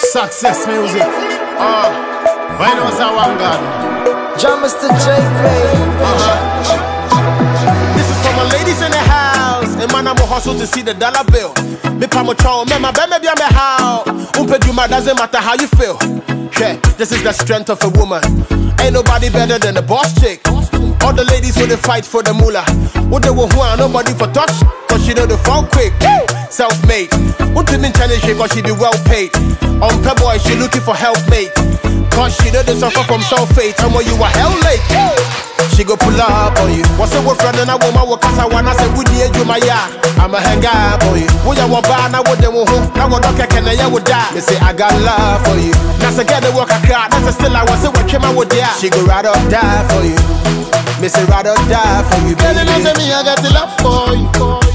Success music. Why not say one God? John Mr. J. This is for my ladies in the house. And man, I'm a hustle to see the dollar bill. Me pa mo chow, me ma baby I'm a how. Juma doesn't matter how you feel. Yeah, this is the strength of a woman. Ain't nobody better than the boss chick. All the ladies who they fight for the moolah. What they want, nobody for touch. Cause she know the phone quick. Self-made. What to mean challenge her cause she be well paid. On per boy, she looking for helpmate. Cause she know they suffer from sulfate. And when you are hell late, she go pull up on you. What's up with friend and a woman? What cause I wanna say good day, you my ya. I'm a hang up on you. What you want buy now? What they want home? Now what okay can I would die? They say I got love for you. Now say get the work I got. That's still I was say what came out with ya. She go ride or die for you. Me say ride or die for you, baby. Girl, you know say me I got the love for you.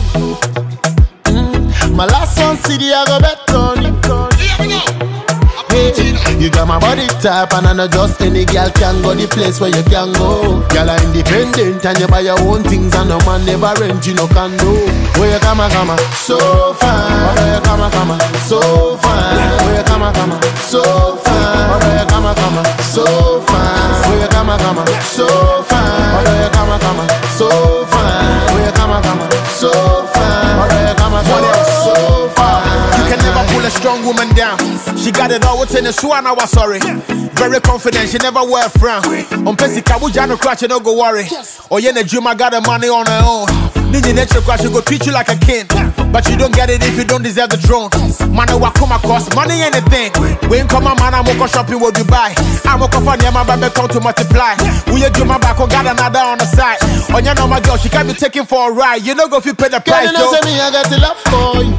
My last one CD I go bet on you. Hey, you got my body type and I know just any girl can go the place where you can go. Girl are independent and you buy your own things and no man never rent you no condo. Where you come so fine. Where you come so fine. Where you come so fine. Where you come so fine. Where you come so fine. Where you come so fine. Where you come so fine. Where you come so fine. You can never pull a strong woman down. She got it all within a swan, I was sorry. Very confident, she never wear a frown. On Pessy Kabuja, no crash, no go worry. Oh, yeah, Juma got the money on her own. Need your nature crash, she go treat you like a king. But you don't get it if you don't deserve the throne. Man, I come across money ain't a thing. We ain't come a man, I'm go shopping with Dubai. I'm a for near my baby count to multiply. We you do my back, got another on the side. On your know my girl, she can't be taken for a ride. You know go if you pay the price. Girl, you know say me, I got the love for you.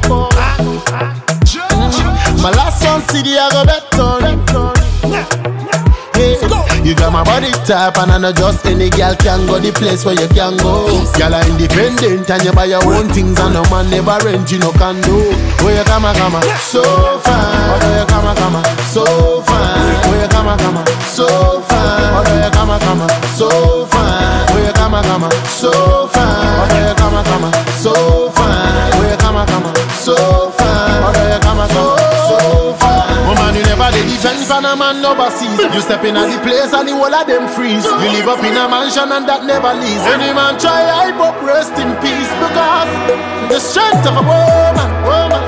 My last one CD I go bet on you. Hey, you got my body type and I know just any girl can go the place where you can go. Girl are independent and you buy your own things and no man never rent you no condo. Where you come so fine. Where you come so fine. Where you come so fine. Where you come so fine. Where you come so fine. Where you come so fine. Where you come so fine. Where you come so fine. Woman, you never did defend for a man overseas. You step in at the place and the whole of them freeze. You live up in a mansion and that never leaves. Any man try hype up, rest in peace. Because the strength of a woman